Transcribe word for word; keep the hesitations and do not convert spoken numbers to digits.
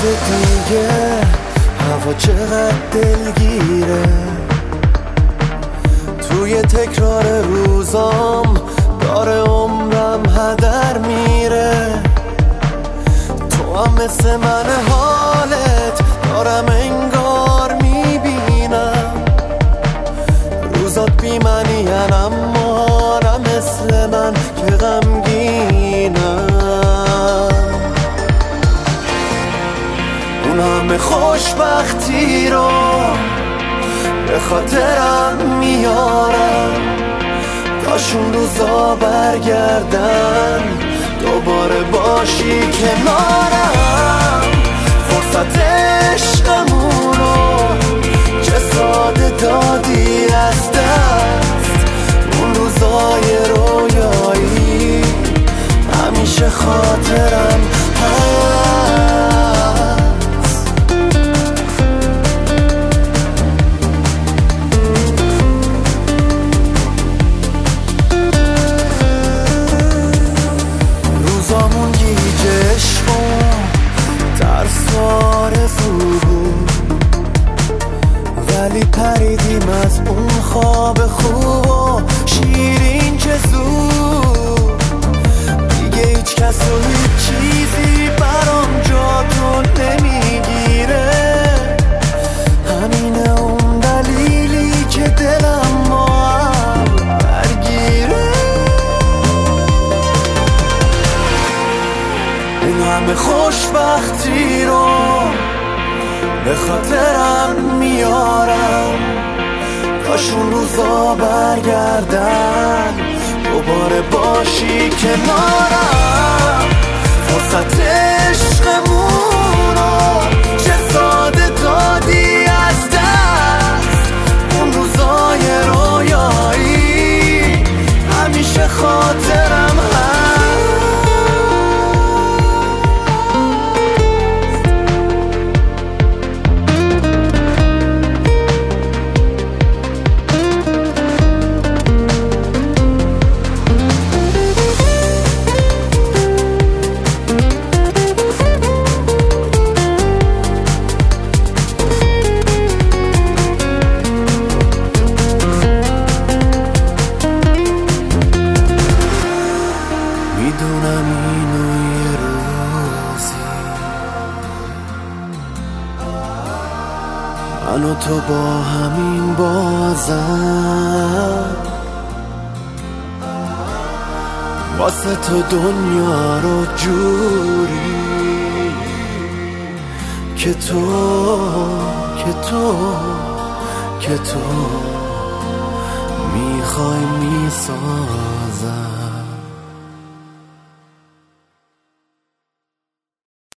دیگه هوا چقدر دلگیره، توی تکرار روزام داره عمرم هدر میره. تو هم مثل من حالت دارم انگار میبینم، روزات بی معنین اما نه مثل من که غمگینم. اون همه خوشبختی رو به خاطرم میارم، کاشون روزا برگردن دوباره باشی کنارم. فرصت عشقمونو چه ساده دادی از دست، اون روزای رویایی همیشه خاطرم هست. روزامون گیج عشق و ترس و آرزو بود، ولی پریدیم از اون خواب خوب و شیرین که زود. دیگه هیچ کس و هیچ چیزی برام جاتو نمیگیره، همینه اون دلیلی که دلم با هم درگیره. اون همه خوشبختی رو به خاطرم میارم، کاشون روزا برگردن دوباره باشی کنارم. فرصت عشقمونو چه ساده دادی از دست، اون روزای رویایی همیشه خاطرم هست. میدونم اینو یه روزی من و تو با همین بازم، واسه تو دنیا رو جوری که تو که تو که تو میخوای میسازم.